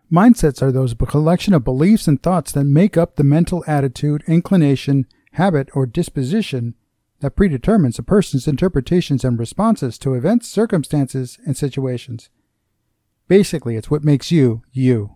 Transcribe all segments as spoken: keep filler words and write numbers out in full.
Mindsets are those collection of beliefs and thoughts that make up the mental attitude, inclination, habit, or disposition that predetermines a person's interpretations and responses to events, circumstances, and situations. Basically, it's what makes you, you.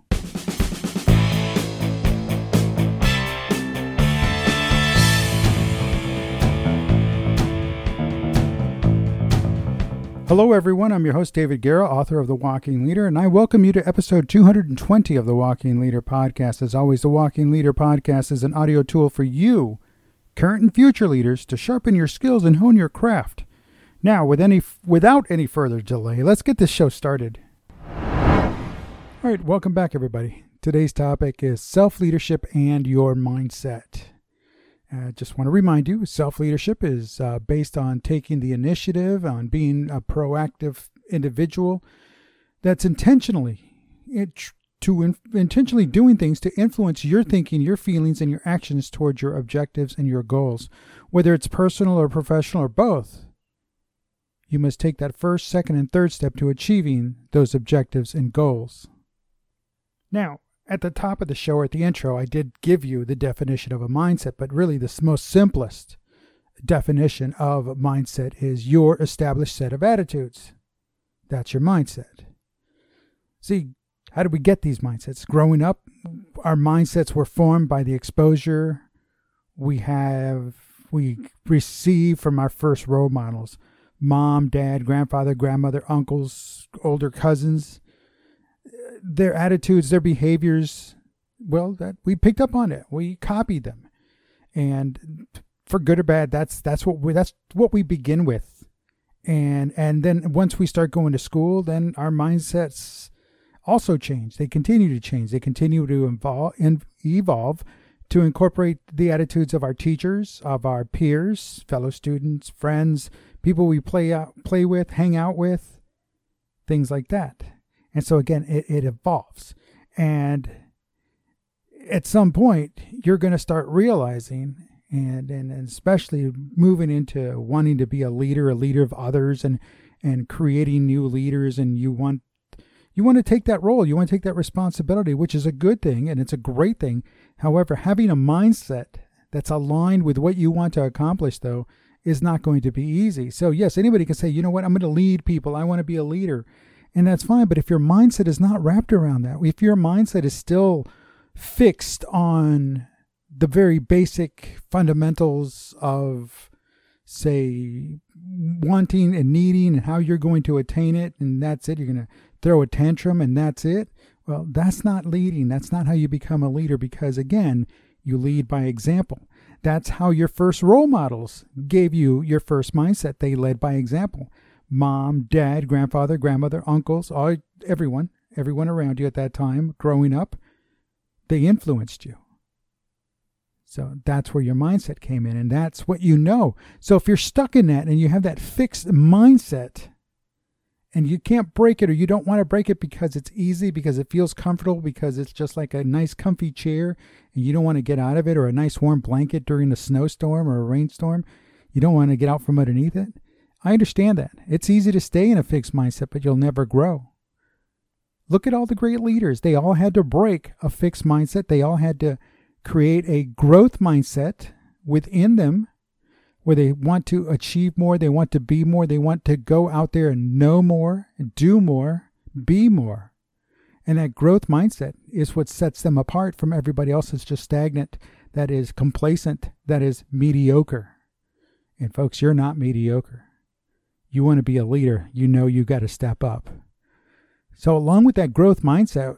Hello everyone, I'm your host David Guerra, author of The Walking Leader, and I welcome you to episode two hundred twenty of The Walking Leader Podcast. As always, The Walking Leader Podcast is an audio tool for you, current and future leaders, to sharpen your skills and hone your craft. Now, with any, without any further delay, let's get this show started. All right, welcome back everybody. Today's topic is self-leadership and your mindset. I uh, just want to remind you, self-leadership is uh, based on taking the initiative, on being a proactive individual that's intentionally it, to in, intentionally doing things to influence your thinking, your feelings, and your actions towards your objectives and your goals, whether it's personal or professional or both. You must take that first, second, and third step to achieving those objectives and goals. Now, at the top of the show, or at the intro, I did give you the definition of a mindset, but really the most simplest definition of a mindset is your established set of attitudes. That's your mindset. See, how did we get these mindsets? Growing up, our mindsets were formed by the exposure we have, we receive from our first role models. Mom, dad, grandfather, grandmother, uncles, older cousins. Their attitudes, their behaviors, well, that we picked up on it. We copied them, and for good or bad, that's that's what we that's what we begin with, and and then once we start going to school, then our mindsets also change. They continue to change. They continue to evolve and evolve to incorporate the attitudes of our teachers, of our peers, fellow students, friends, people we play out, play with, hang out with, things like that. And so again, it, it evolves. And at some point, you're going to start realizing, and, and, and especially moving into wanting to be a leader, a leader of others, and, and creating new leaders, and you want you want to take that role, you want to take that responsibility, which is a good thing, and it's a great thing. However, having a mindset that's aligned with what you want to accomplish, though, is not going to be easy. So yes, anybody can say, you know what, I'm going to lead people, I want to be a leader. And that's fine, but if your mindset is not wrapped around that, if your mindset is still fixed on the very basic fundamentals of, say, wanting and needing and how you're going to attain it, and that's it, you're going to throw a tantrum and that's it, well, that's not leading. That's not how you become a leader, because, again, you lead by example. That's how your first role models gave you your first mindset. They led by example. Mom, dad, grandfather, grandmother, uncles, all, everyone, everyone around you at that time growing up, they influenced you. So that's where your mindset came in, and that's what you know. So if you're stuck in that and you have that fixed mindset and you can't break it, or you don't want to break it because it's easy, because it feels comfortable, because it's just like a nice comfy chair and you don't want to get out of it, or a nice warm blanket during a snowstorm or a rainstorm, you don't want to get out from underneath it. I understand that. It's easy to stay in a fixed mindset, but you'll never grow. Look at all the great leaders. They all had to break a fixed mindset. They all had to create a growth mindset within them where they want to achieve more, they want to be more, they want to go out there and know more, do more, be more. And that growth mindset is what sets them apart from everybody else that's just stagnant, that is complacent, that is mediocre. And folks, you're not mediocre. You want to be a leader, you know you got to step up. So along with that growth mindset,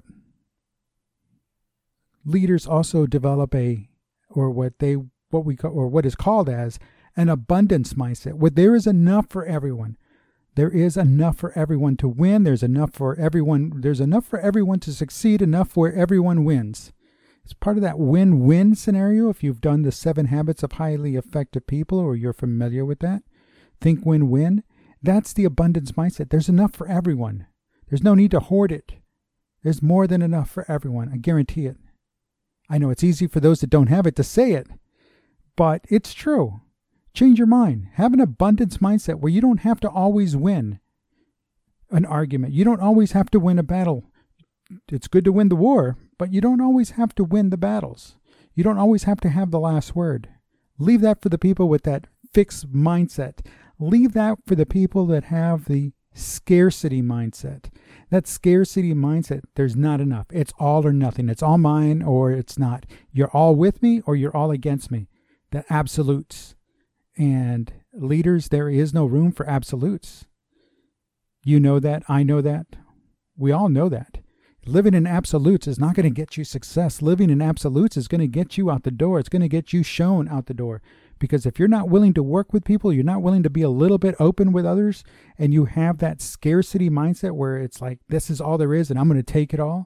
leaders also develop a, or what they, what we call, or what is called as an abundance mindset, where there is enough for everyone. There is enough for everyone to win. There's enough for everyone. There's enough for everyone to succeed, enough where everyone wins. It's part of that win-win scenario. If you've done the seven habits of highly effective people, or you're familiar with that, think win-win. That's the abundance mindset. There's enough for everyone. There's no need to hoard it. There's more than enough for everyone. I guarantee it. I know it's easy for those that don't have it to say it, but it's true. Change your mind. Have an abundance mindset where you don't have to always win an argument. You don't always have to win a battle. it's good to win the war, but you don't always have to win the battles. You don't always have to have the last word. Leave that for the people with that fixed mindset. Leave that for the people that have the scarcity mindset. That scarcity mindset, there's not enough. It's all or nothing. It's all mine or it's not. You're all with me or you're all against me. That absolutes. And leaders, there is no room for absolutes. You know that. I know that. We all know that. Living in absolutes is not going to get you success. Living in absolutes is going to get you out the door. It's going to get you shown out the door. Because if you're not willing to work with people, you're not willing to be a little bit open with others, and you have that scarcity mindset where it's like, this is all there is and I'm going to take it all,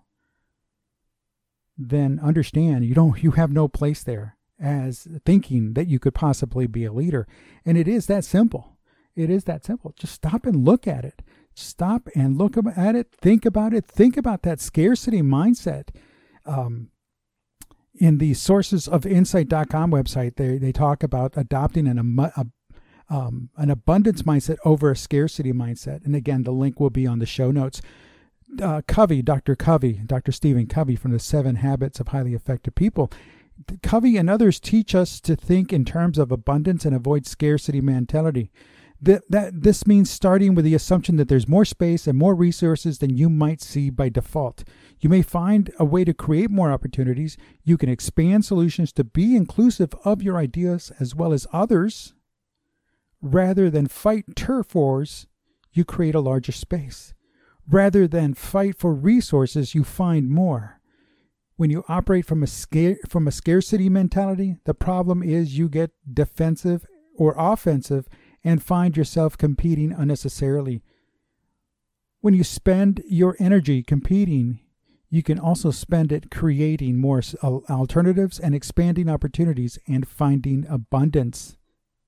then understand you don't, you have no place there as thinking that you could possibly be a leader. And it is that simple. It is that simple. Just stop and look at it. Stop and look at it. Think about it. Think about that scarcity mindset. Um, in the sources of insight dot com website, they, they talk about adopting an, a, um, an abundance mindset over a scarcity mindset. And again, the link will be on the show notes. Uh, Covey, Doctor Covey, Doctor Stephen Covey from the Seven Habits of Highly Effective People. Covey and others teach us to think in terms of abundance and avoid scarcity mentality. That, that this means starting with the assumption that there's more space and more resources than you might see by default. You may find a way to create more opportunities. You can expand solutions to be inclusive of your ideas as well as others. Rather than fight turf wars, you create a larger space. Rather than fight for resources, you find more. When you operate from a scare, from a scarcity mentality, the problem is you get defensive or offensive and find yourself competing unnecessarily. When you spend your energy competing, you can also spend it creating more alternatives and expanding opportunities and finding abundance.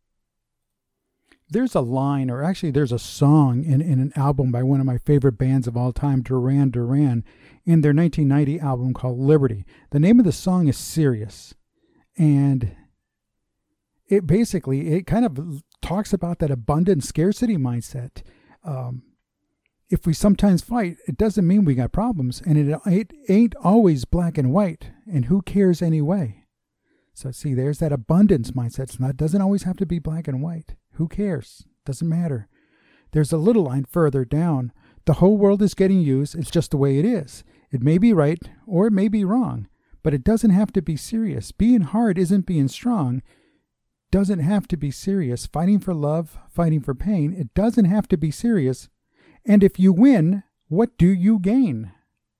There's a line, or actually there's a song in, in an album by one of my favorite bands of all time, Duran Duran, in their nineteen ninety album called Liberty. The name of the song is Sirius. And it basically, it kind of talks about that abundant scarcity mindset. Um, if we sometimes fight, it doesn't mean we got problems. And it, it ain't always black and white. And who cares anyway? So see, there's that abundance mindset. It's not, doesn't always have to be black and white. Who cares? Doesn't matter. There's a little line further down. The whole world is getting used. It's just the way it is. It may be right or it may be wrong, but it doesn't have to be serious. Being hard isn't being strong. Doesn't have to be serious. Fighting for love, fighting for pain, it doesn't have to be serious. And if you win, what do you gain?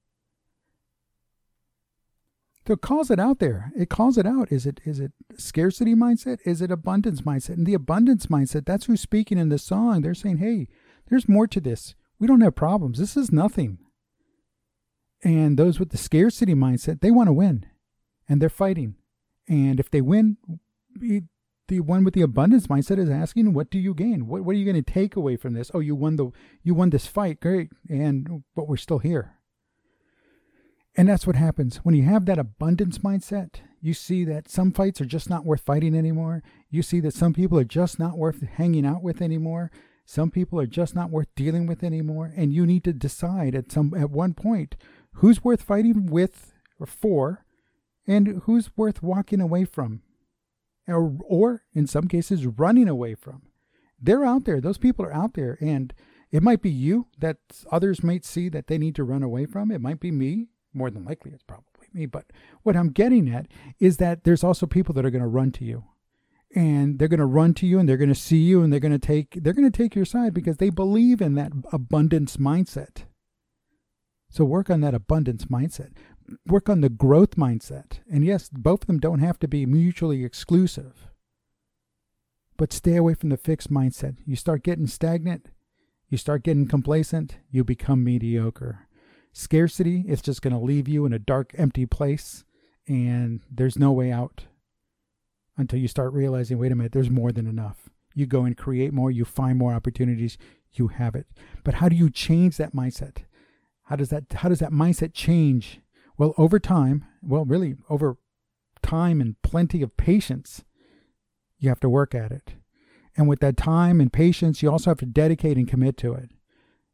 So it calls it out there. It calls it out. Is it is it scarcity mindset? Is it abundance mindset? And the abundance mindset, that's who's speaking in the song. They're saying, hey, there's more to this. We don't have problems. This is nothing. And those with the scarcity mindset, they want to win. And they're fighting. And if they win, the one with the abundance mindset is asking, what do you gain? What, what are you going to take away from this? Oh, you won the you won this fight. Great. And but we're still here. And that's what happens. When you have that abundance mindset, you see that some fights are just not worth fighting anymore. You see that some people are just not worth hanging out with anymore. Some people are just not worth dealing with anymore. And you need to decide at some at one point who's worth fighting with or for and who's worth walking away from. Or, or in some cases, running away from. They're out there. Those people are out there. And it might be you that others might see that they need to run away from. It might be me. More than likely, it's probably me. But what I'm getting at is that there's also people that are going to run to you. And they're going to run to you and they're going to see you and they're going to take they're going to take your side because they believe in that abundance mindset. So work on that abundance mindset. Work on the growth mindset. And yes, both of them don't have to be mutually exclusive. But stay away from the fixed mindset. You start getting stagnant, you start getting complacent, you become mediocre. Scarcity is just going to leave you in a dark, empty place, and there's no way out until you start realizing, wait a minute, there's more than enough. You go and create more, you find more opportunities, you have it. But how do you change that mindset? How does that how does that mindset change? Well, over time, well, really over time and plenty of patience, you have to work at it. And with that time and patience, you also have to dedicate and commit to it.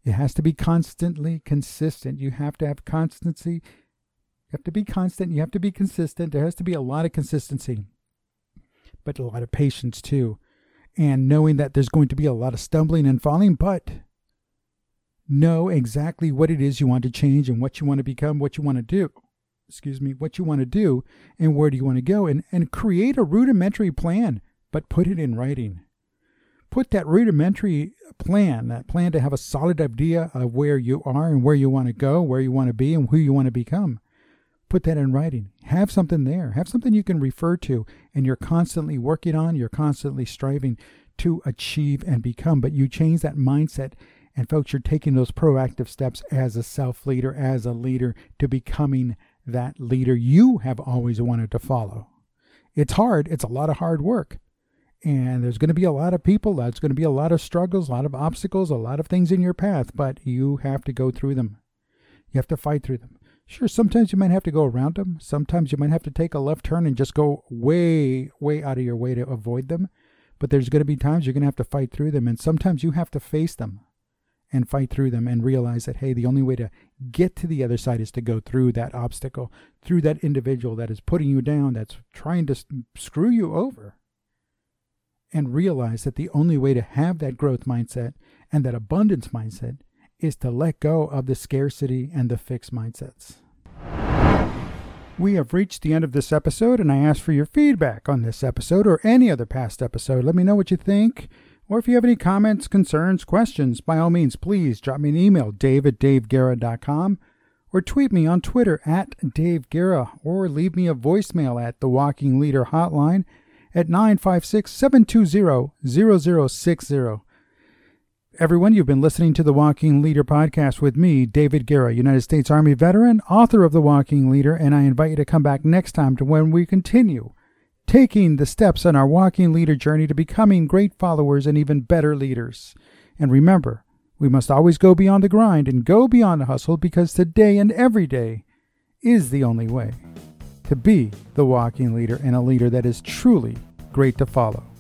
It has to be constantly consistent. You have to have constancy. You have to be constant. You have to be consistent. There has to be a lot of consistency, but a lot of patience too. And knowing that there's going to be a lot of stumbling and falling, but know exactly what it is you want to change and what you want to become, what you want to do. Excuse me, what you want to do and where do you want to go, and, and create a rudimentary plan, but put it in writing. Put that rudimentary plan, that plan to have a solid idea of where you are and where you want to go, where you want to be and who you want to become. Put that in writing. Have something there. Have something you can refer to and you're constantly working on, you're constantly striving to achieve and become. But you change that mindset, and folks, you're taking those proactive steps as a self-leader, as a leader, to becoming that leader you have always wanted to follow. It's hard. It's a lot of hard work. And there's going to be a lot of people. There's going to be a lot of struggles, a lot of obstacles, a lot of things in your path, but you have to go through them. You have to fight through them. Sure, sometimes you might have to go around them. Sometimes you might have to take a left turn and just go way, way out of your way to avoid them. But there's going to be times you're going to have to fight through them. And sometimes you have to face them and fight through them and realize that, hey, the only way to get to the other side is to go through that obstacle, through that individual that is putting you down, that's trying to screw you over. And realize that the only way to have that growth mindset and that abundance mindset is to let go of the scarcity and the fixed mindsets. We have reached the end of this episode, and I ask for your feedback on this episode or any other past episode. Let me know what you think, or if you have any comments, concerns, questions, by all means, please drop me an email, dave at dave guerra dot com, or tweet me on Twitter at Dave Guerra, or leave me a voicemail at the Walking Leader Hotline at nine five six, seven two zero, zero zero six zero. Everyone, you've been listening to the Walking Leader Podcast with me, David Guerra, United States Army veteran, author of The Walking Leader, and I invite you to come back next time to when we continue taking the steps on our Walking Leader journey to becoming great followers and even better leaders. And remember, we must always go beyond the grind and go beyond the hustle, because today and every day is the only way to be the walking leader, and a leader that is truly great to follow.